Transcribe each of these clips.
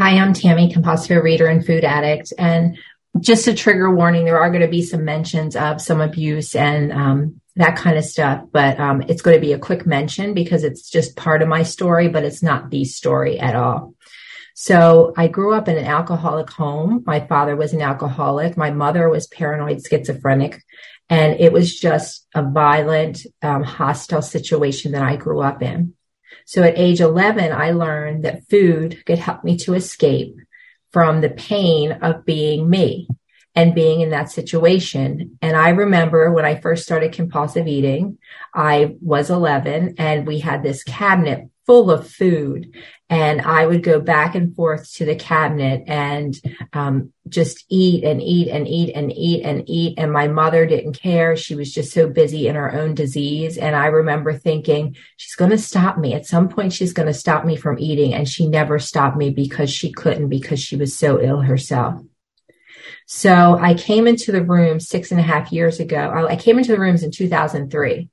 Hi, I'm Tammy, compulsive reader and food addict. And just a trigger warning, there are going to be some mentions of some abuse and that kind of stuff. But it's going to be a quick mention because it's just part of my story, but it's not the story at all. So I grew up in an alcoholic home. My father was an alcoholic. My mother was paranoid schizophrenic. And it was just a violent, hostile situation that I grew up in. So at age 11, I learned that food could help me to escape from the pain of being me and being in that situation. And I remember when I first started compulsive eating, I was 11 and we had this cabinet full of food, and I would go back and forth to the cabinet and just eat and eat and eat and eat and eat. And my mother didn't care. She was just so busy in her own disease. And I remember thinking, she's going to stop me. At some point, she's going to stop me from eating. And she never stopped me because she couldn't, because she was so ill herself. So I came into the room 6.5 years ago. I came into the rooms in 2003.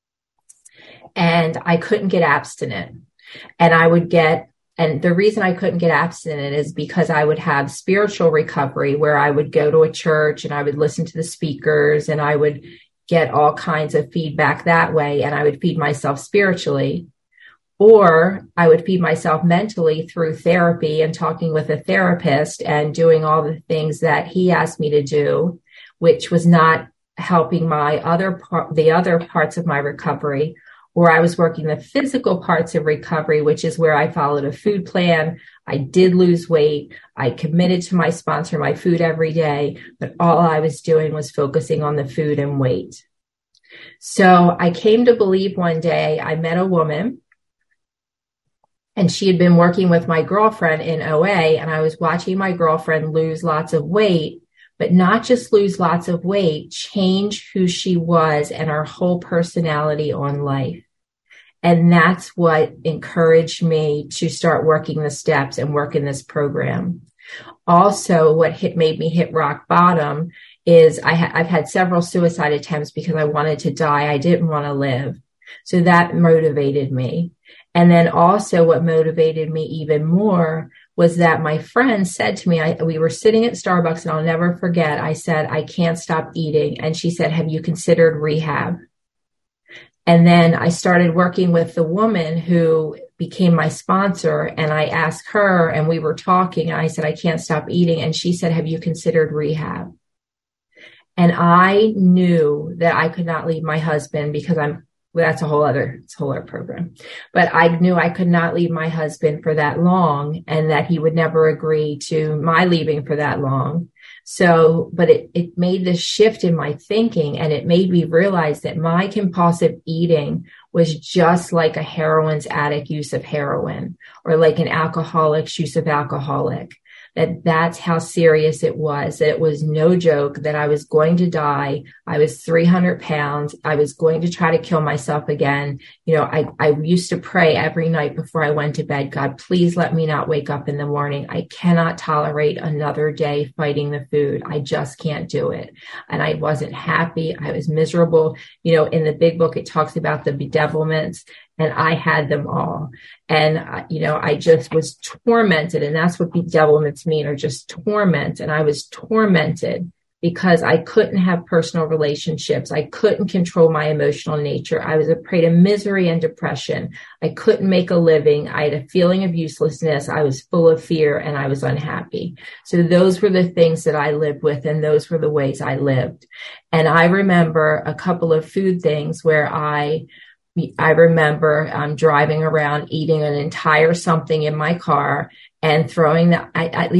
And I couldn't get abstinent. And the reason I couldn't get abstinent is because I would have spiritual recovery where I would go to a church and I would listen to the speakers and I would get all kinds of feedback that way. And I would feed myself spiritually, or I would feed myself mentally through therapy and talking with a therapist and doing all the things that he asked me to do, which was not helping the other parts of my recovery. Or I was working the physical parts of recovery, which is where I followed a food plan. I did lose weight. I committed to my sponsor, my food every day, but all I was doing was focusing on the food and weight. So I came to believe one day I met a woman, and she had been working with my girlfriend in OA, and I was watching my girlfriend lose lots of weight, but not just lose lots of weight, change who she was and her whole personality on life. And that's what encouraged me to start working the steps and work in this program. Also, what made me hit rock bottom is I've had several suicide attempts because I wanted to die. I didn't want to live. So that motivated me. And then also what motivated me even more was that my friend said to me, we were sitting at Starbucks, and I'll never forget, I said, I can't stop eating. And she said, have you considered rehab? And then I started working with the woman who became my sponsor, and I asked her, and we were talking, and I said, I can't stop eating. And she said, have you considered rehab? And I knew that I could not leave my husband because that's a whole other program. But I knew I could not leave my husband for that long, and that he would never agree to my leaving for that long. So, but it made this shift in my thinking, and it made me realize that my compulsive eating was just like a heroin's addict use of heroin, or like an alcoholic's use of alcoholic. That's how serious it was, that it was no joke, that I was going to die. I was 300 pounds. I was going to try to kill myself again. I used to pray every night before I went to bed, God, please let me not wake up in the morning. I cannot tolerate another day fighting the food. I just can't do it. And I wasn't happy. I was miserable. In the big book, it talks about the bedevilments. And I had them all. And, I just was tormented. And that's what bedevilments mean, or just torment. And I was tormented because I couldn't have personal relationships. I couldn't control my emotional nature. I was a prey to misery and depression. I couldn't make a living. I had a feeling of uselessness. I was full of fear, and I was unhappy. So those were the things that I lived with, and those were the ways I lived. And I remember a couple of food things where I remember driving around eating an entire something in my car and throwing I'm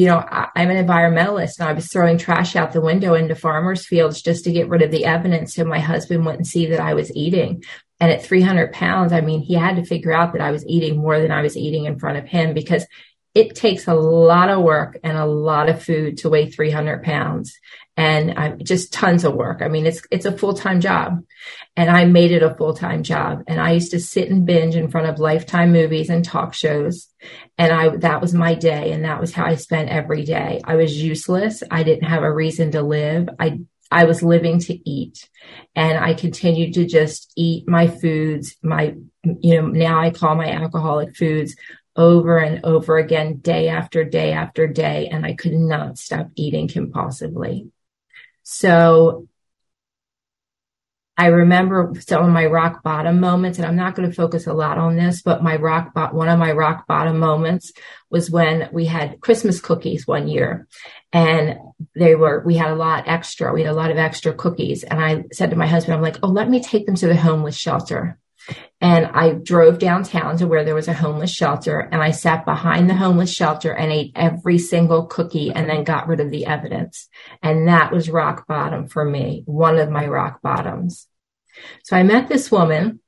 an environmentalist, and I was throwing trash out the window into farmers' fields just to get rid of the evidence so my husband wouldn't see that I was eating. And at 300 pounds, he had to figure out that I was eating more than I was eating in front of him, because it takes a lot of work and a lot of food to weigh 300 pounds. And just tons of work. It's a full-time job, and I made it a full-time job. And I used to sit and binge in front of Lifetime movies and talk shows. And that was my day. And that was how I spent every day. I was useless. I didn't have a reason to live. I was living to eat, and I continued to just eat my foods, now I call my alcoholic foods, over and over again, day after day after day, and I could not stop eating compulsively. So I remember some of my rock bottom moments, and I'm not going to focus a lot on this, but one of my rock bottom moments was when we had Christmas cookies one year, and we had a lot of extra cookies. And I said to my husband, I'm like, oh, let me take them to the homeless shelter. And I drove downtown to where there was a homeless shelter, and I sat behind the homeless shelter and ate every single cookie and then got rid of the evidence. And that was rock bottom for me, one of my rock bottoms. So I met this woman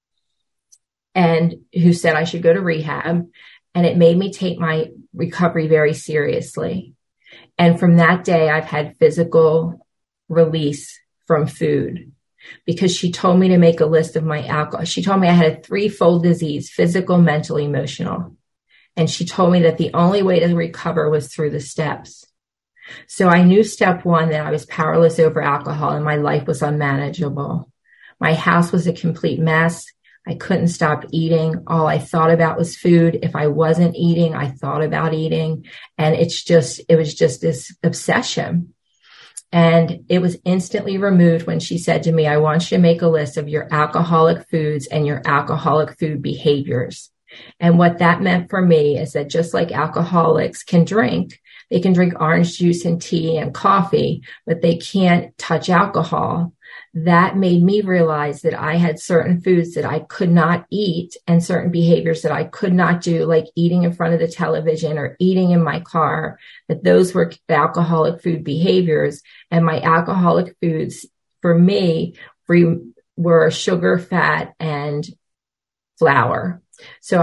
and who said I should go to rehab, and it made me take my recovery very seriously. And from that day, I've had physical release from food, because she told me to make a list of my alcohol. She told me I had a threefold disease: physical, mental, emotional. And she told me that the only way to recover was through the steps. So I knew step one, that I was powerless over alcohol and my life was unmanageable. My house was a complete mess. I couldn't stop eating. All I thought about was food. If I wasn't eating, I thought about eating. And it was just this obsession. And it was instantly removed when she said to me, I want you to make a list of your alcoholic foods and your alcoholic food behaviors. And what that meant for me is that just like alcoholics can drink, they can drink orange juice and tea and coffee, but they can't touch alcohol. That made me realize that I had certain foods that I could not eat and certain behaviors that I could not do, like eating in front of the television or eating in my car, that those were alcoholic food behaviors. And my alcoholic foods for me were sugar, fat, and flour. So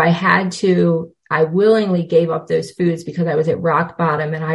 I willingly gave up those foods because I was at rock bottom. And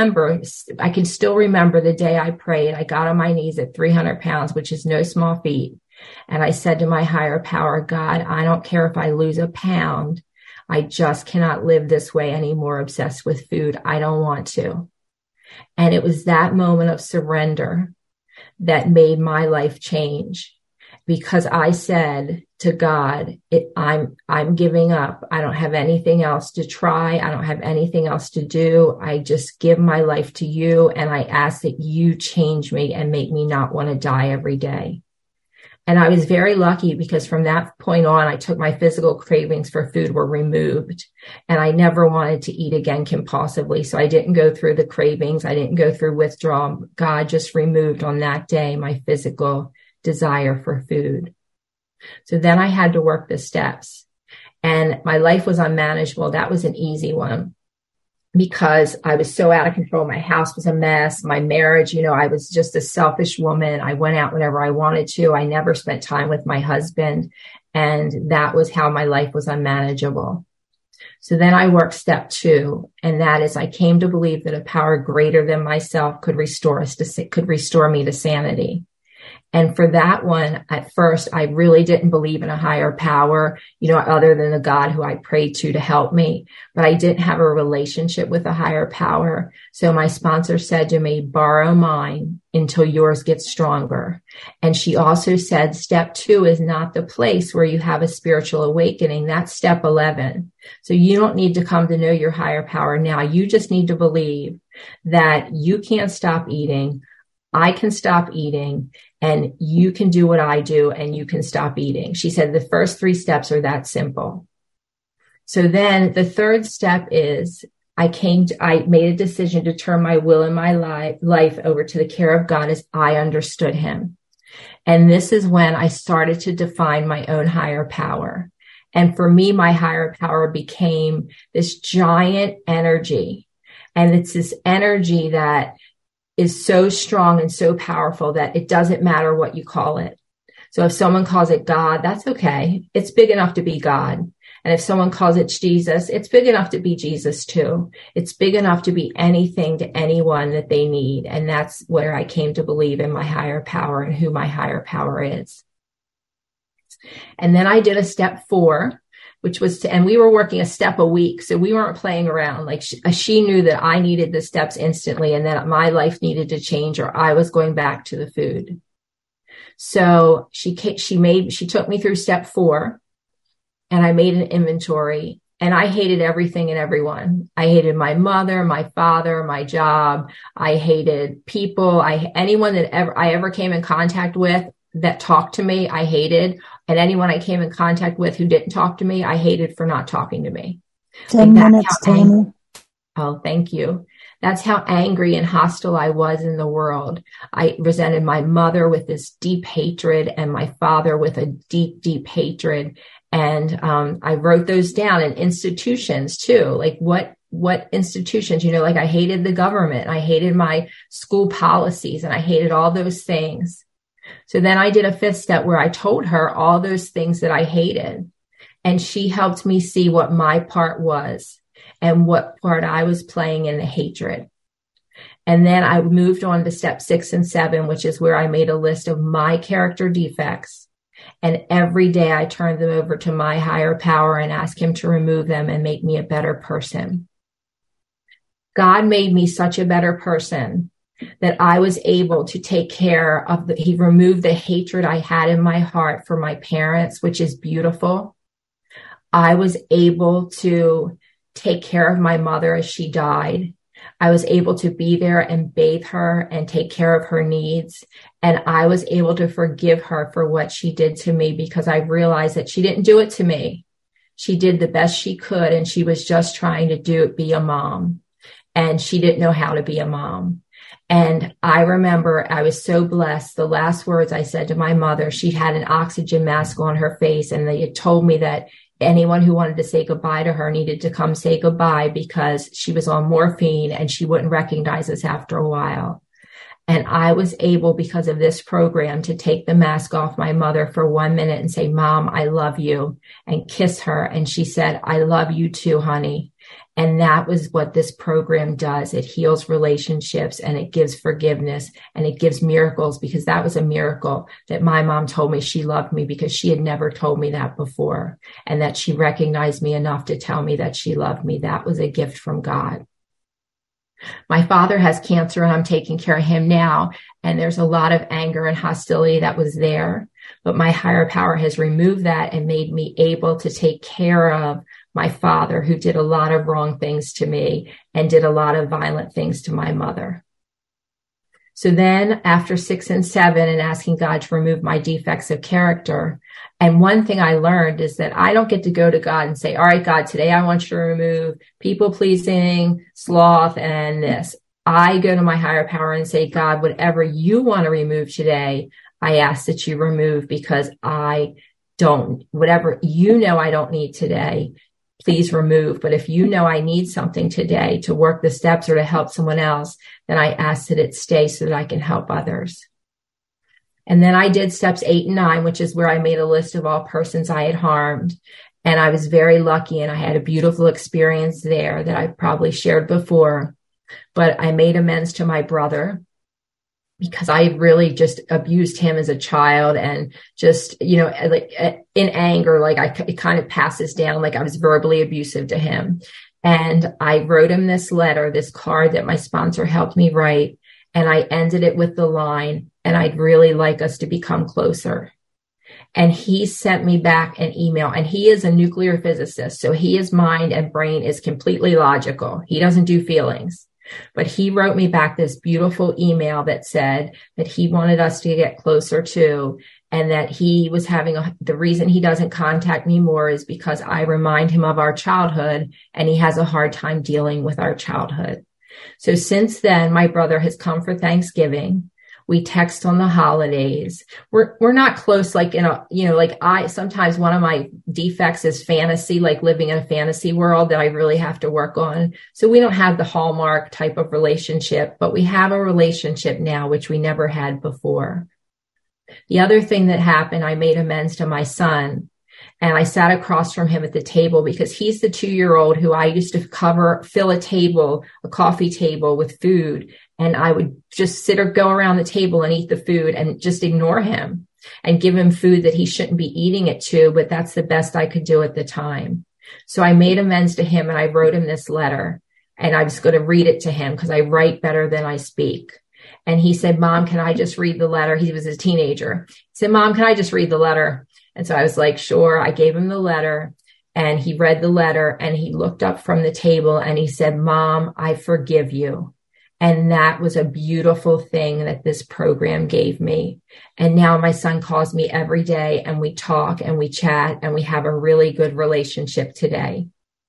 I can still remember the day I prayed. I got on my knees at 300 pounds, which is no small feat. And I said to my higher power, God, I don't care if I lose a pound. I just cannot live this way anymore, obsessed with food. I don't want to. And it was that moment of surrender that made my life change. Because I said to God, I'm giving up. I don't have anything else to try. I don't have anything else to do. I just give my life to you. And I ask that you change me and make me not want to die every day. And I was very lucky, because from that point on, I took my physical cravings for food were removed, and I never wanted to eat again compulsively. So I didn't go through the cravings. I didn't go through withdrawal. God just removed on that day my physical desire for food. So then I had to work the steps, and my life was unmanageable. That was an easy one, because I was so out of control. My house was a mess. My marriage, I was just a selfish woman. I went out whenever I wanted to. I never spent time with my husband. And that was how my life was unmanageable. So then I worked step 2, and that is I came to believe that a power greater than myself could restore me to sanity. And for that one, at first, I really didn't believe in a higher power, other than the God who I prayed to help me. But I didn't have a relationship with a higher power. So my sponsor said to me, borrow mine until yours gets stronger. And she also said, step 2 is not the place where you have a spiritual awakening. That's step 11. So you don't need to come to know your higher power now. You just need to believe that you can't stop eating. I can stop eating, and you can do what I do, and you can stop eating. She said the first 3 steps are that simple. So then the third step is I made a decision to turn my will and my life over to the care of God as I understood him. And this is when I started to define my own higher power. And for me, my higher power became this giant energy. And it's this energy that is so strong and so powerful that it doesn't matter what you call it. So if someone calls it God, that's okay. It's big enough to be God. And if someone calls it Jesus, it's big enough to be Jesus too. It's big enough to be anything to anyone that they need. And that's where I came to believe in my higher power and who my higher power is. And then I did a step 4, which was and we were working a step a week. So we weren't playing around. Like she knew that I needed the steps instantly and that my life needed to change or I was going back to the food. So she took me through step 4 and I made an inventory. And I hated everything and everyone. I hated my mother, my father, my job. I hated people. Anyone that I ever came in contact with that talked to me, I hated. And anyone I came in contact with who didn't talk to me, I hated for not talking to me. 10 minutes, Tony. Oh, thank you. That's how angry and hostile I was in the world. I resented my mother with this deep hatred and my father with a deep, deep hatred. And I wrote those down in institutions too. Like what institutions, like I hated the government. I hated my school policies and I hated all those things. So then I did a 5th step where I told her all those things that I hated. And she helped me see what my part was and what part I was playing in the hatred. And then I moved on to step 6 and 7, which is where I made a list of my character defects. And every day I turned them over to my higher power and asked him to remove them and make me a better person. God made me such a better person that I was able to take care of he removed the hatred I had in my heart for my parents, which is beautiful. I was able to take care of my mother as she died. I was able to be there and bathe her and take care of her needs. And I was able to forgive her for what she did to me because I realized that she didn't do it to me. She did the best she could. And she was just trying to be a mom. And she didn't know how to be a mom. And I remember I was so blessed. The last words I said to my mother, she had an oxygen mask on her face. And they had told me that anyone who wanted to say goodbye to her needed to come say goodbye because she was on morphine and she wouldn't recognize us after a while. And I was able, because of this program, to take the mask off my mother for 1 minute and say, Mom, I love you, and kiss her. And she said, I love you too, honey. And that was what this program does. It heals relationships and it gives forgiveness and it gives miracles, because that was a miracle that my mom told me she loved me because she had never told me that before, and that she recognized me enough to tell me that she loved me. That was a gift from God. My father has cancer and I'm taking care of him now. And there's a lot of anger and hostility that was there, but my higher power has removed that and made me able to take care of my father, who did a lot of wrong things to me and did a lot of violent things to my mother. So then after 6 and 7 and asking God to remove my defects of character, and one thing I learned is that I don't get to go to God and say, all right, God, today I want you to remove people pleasing, sloth, and this. I go to my higher power and say, God, whatever you want to remove today, I ask that you remove, because whatever I don't need today, please remove. But if you know I need something today to work the steps or to help someone else, then I ask that it stay so that I can help others. And then I did steps 8 and 9, which is where I made a list of all persons I had harmed. And I was very lucky and I had a beautiful experience there that I've probably shared before. But I made amends to my brother because I really just abused him as a child, and just, like in anger, it kind of passes down, like I was verbally abusive to him. And I wrote him this letter, this card that my sponsor helped me write. And I ended it with the line, and I'd really like us to become closer. And he sent me back an email, and he is a nuclear physicist. So his mind and brain is completely logical. He doesn't do feelings. But he wrote me back this beautiful email that said that he wanted us to get closer too, and that he was the reason he doesn't contact me more is because I remind him of our childhood, and he has a hard time dealing with our childhood. So since then, my brother has come for Thanksgiving. We text on the holidays. We're not close, sometimes one of my defects is fantasy, like living in a fantasy world that I really have to work on. So we don't have the Hallmark type of relationship, but we have a relationship now, which we never had before. The other thing that happened, I made amends to my son. And I sat across from him at the table because he's the 2-year-old who I used to fill a coffee table with food. And I would just sit or go around the table and eat the food and just ignore him and give him food that he shouldn't be eating it to. But that's the best I could do at the time. So I made amends to him and I wrote him this letter, and I was going to read it to him because I write better than I speak. And he said, Mom, can I just read the letter? He was a teenager. He said, Mom, can I just read the letter? And so I was like, sure. I gave him the letter, And he read the letter and he looked up from the table and he said, "Mom, I forgive you." And that was a beautiful thing that this program gave me. And now my son calls me every day and we talk and we chat and we have a really good relationship today.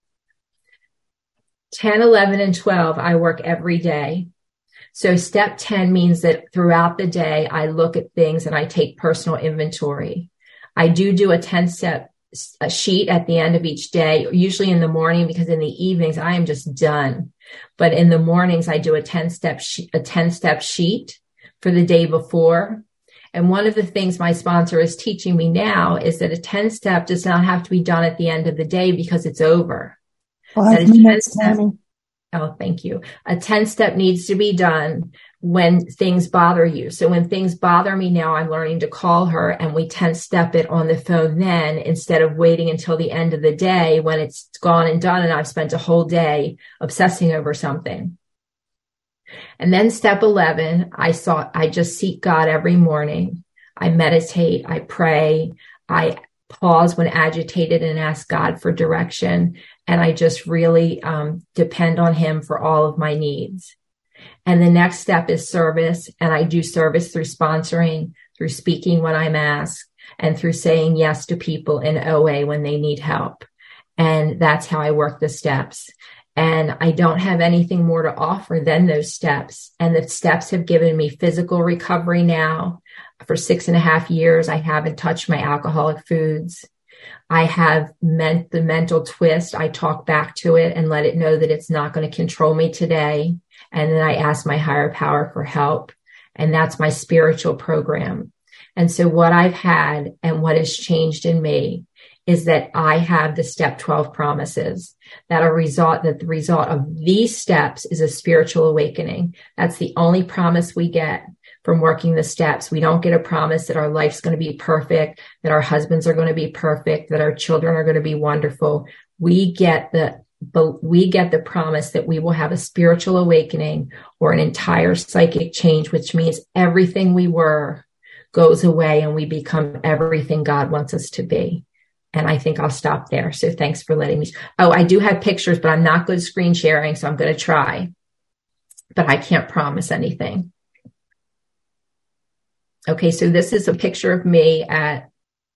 10, 11, and 12, I work every day. So step 10 means that throughout the day, I look at things and I take personal inventory. I do a 10-step sheet at the end of each day, usually in the morning, because in the evenings, I am just done. But in the mornings, I do a 10-step sheet for the day before. And one of the things my sponsor is teaching me now is that a 10-step does not have to be done at the end of the day because it's over. 5 minutes, Tammy. Oh, thank you. A 10-step needs to be done when things bother you. So when things bother me now, I'm learning to call her and we 10-step it on the phone then, instead of waiting until the end of the day when it's gone and done and I've spent a whole day obsessing over something. And then step 11, I just seek God every morning. I meditate, I pray, I pause when agitated and ask God for direction. And I just really depend on him for all of my needs. And the next step is service. And I do service through sponsoring, through speaking when I'm asked, and through saying yes to people in OA when they need help. And that's how I work the steps. And I don't have anything more to offer than those steps. And the steps have given me physical recovery now. For 6.5 years, I haven't touched my alcoholic foods. I have the mental twist. I talk back to it and let it know that it's not going to control me today. And then I ask my higher power for help. And that's my spiritual program. And so what I've had and what has changed in me is that I have the step 12 promises that the result of these steps is a spiritual awakening. That's the only promise we get from working the steps. We don't get a promise that our life's going to be perfect, that our husbands are going to be perfect, that our children are going to be wonderful. We get the promise that we will have a spiritual awakening or an entire psychic change, which means everything we were goes away and we become everything God wants us to be. And I think I'll stop there. So thanks for letting me. Oh, I do have pictures, but I'm not good screen sharing, so I'm going to try. But I can't promise anything. Okay, so this is a picture of me at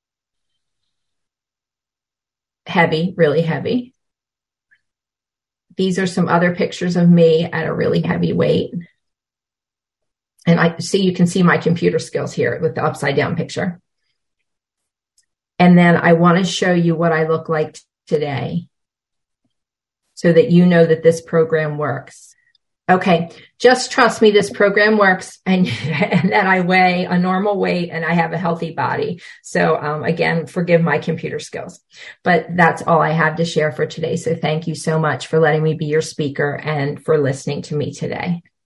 heavy, really heavy. These are some other pictures of me at a really heavy weight. And you can see my computer skills here with the upside down picture. And then I want to show you what I look like today so that you know that this program works. Okay, just trust me, this program works and that I weigh a normal weight and I have a healthy body. So again, forgive my computer skills, but that's all I have to share for today. So thank you so much for letting me be your speaker and for listening to me today.